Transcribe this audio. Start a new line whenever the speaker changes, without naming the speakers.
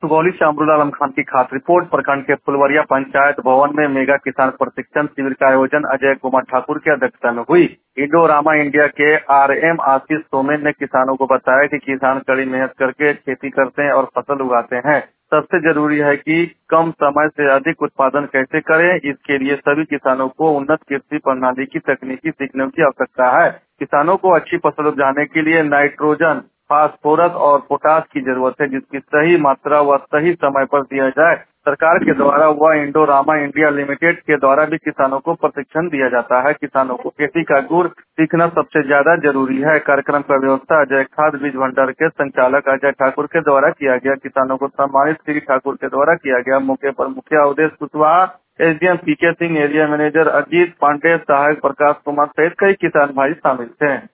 सुगौली से अमरुल आलम खान की खास रिपोर्ट। प्रखंड के फुलवरिया पंचायत भवन में मेगा किसान प्रशिक्षण शिविर का आयोजन अजय कुमार ठाकुर की अध्यक्षता में हुई। इंडोरामा इंडिया के RM आशीष सोमेन ने किसानों को बताया कि किसान कड़ी मेहनत करके खेती करते हैं और फसल उगाते हैं। सबसे जरूरी है कि कम समय से अधिक उत्पादन कैसे करें। इसके लिए सभी किसानों को उन्नत कृषि प्रणाली की तकनीकी सीखने की आवश्यकता है। किसानों को अच्छी फसल उपजाने के लिए नाइट्रोजन, फास्फोरस और पोटाश की जरूरत है, जिसकी सही मात्रा व सही समय पर दिया जाए। सरकार के द्वारा व इंडोरामा इंडिया लिमिटेड के द्वारा भी किसानों को प्रशिक्षण दिया जाता है। किसानों को खेती का गुर सीखना सबसे ज्यादा जरूरी है। कार्यक्रम का व्यवस्था अजय खाद बीज भंडार के संचालक अजय ठाकुर के द्वारा किया गया। किसानों को सम्मानित श्री ठाकुर के द्वारा किया गया। मौके पर मुखिया Udesh Kushwaha, SDM PK Singh, area manager Ajit Pandey, सहायक प्रकाश कुमार सहित कई किसान भाई शामिल थे।